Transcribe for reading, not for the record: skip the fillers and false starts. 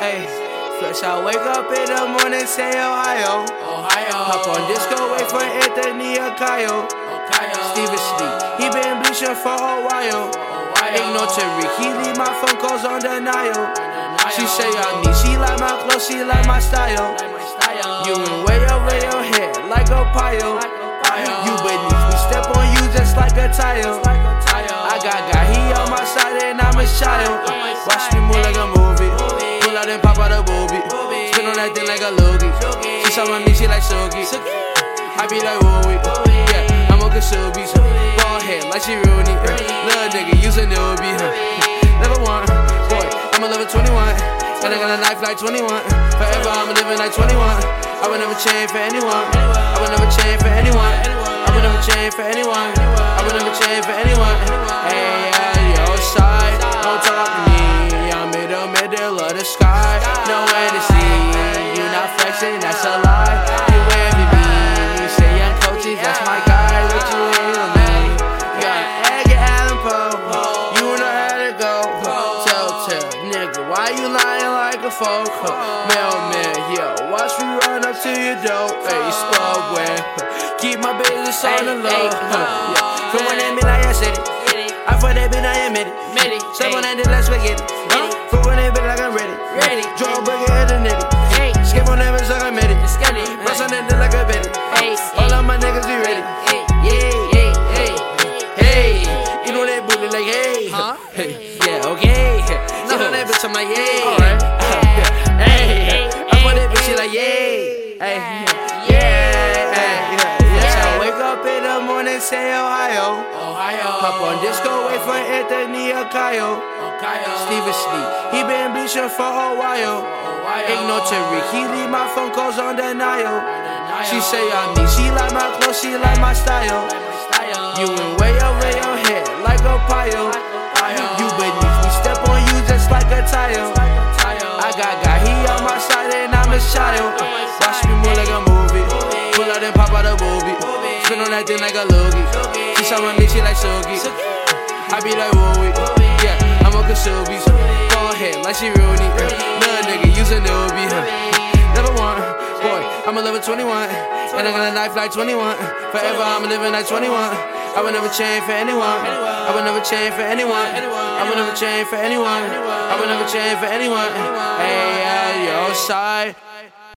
Hey, fresh, I wake up in the morning, say Ohio. Hop on disco, wait for Anthony or Kyle. Steven sleep, he been bleaching for a while. Ain't no Tariq, he leave my phone calls on denial. She say I'm me, she like my clothes, she like my style. You in way over your head like a pile. You beneath me, step on you just like a tile. I got he on my side and I'm a child. Watch me move like a movie. Pull out and pop out a boobie. Spin on that thing like a loogie. She saw my knee, she like Sugi. I be like Wooey. Yeah, I'm a Kasubi. Ball head like she Rooney. Little nigga, use a newbie. Level 1, boy, I'm a level 21. And I got a knife like 21. Forever I'm living like 21. I would never change for anyone. I would never change for anyone. I would never change for anyone. I would never change for anyone. Hey, your side, don't talk to me. I'm in the middle of the sky. Nowhere to see. You not flexing, that's a lie. You waving me. You say young coaches, that's my guy. What you ain't on me? You got egg and Allen Poe. You know how to go. Tell, nigga, why you lying like a folk? Mailman, yo, watch me run up to your door. Hey, Spudway. Keep my business on the low. From when they been, I said it. I thought they been, I admit it. Step on that, then let's forget it. From when they been, like I'm ready. Draw a boogie head and nitty. Skip on that, bitch, like I'm ready. Bust on that, then like I bet it. All of my niggas be ready. Hey, you know that booty like hey. Yeah, okay. Sit on that bitch, I'm like hey. Hey, I put that bitch, she like yay. Up in the morning, say Ohio. Hop on disco, wait for Anthony or Kyle. Steven sleep, he been bleaching for a while. Ain't no Tariq, he leave my phone calls on denial. She say I'm me, she like my clothes, she like my style. You in way over your head like a pile. You beneath me, step on you just like a tile. I got he on my side and I'm a child. Watch me move like a movie. Pull out and pop out a boobie. Spin on that thing like a loogie. She saw my knee, she like Sugi. I be like Wooey. Yeah, I'm a Kasubi. Ball head like she Rooney. Little nigga, use a newbie. Level 1, boy, I'm a level 21. And I got a knife like 21. Forever I'm living like 21. I would never change for anyone. I would never change for anyone. I would never change for anyone. I would never change for anyone. Hey, your side.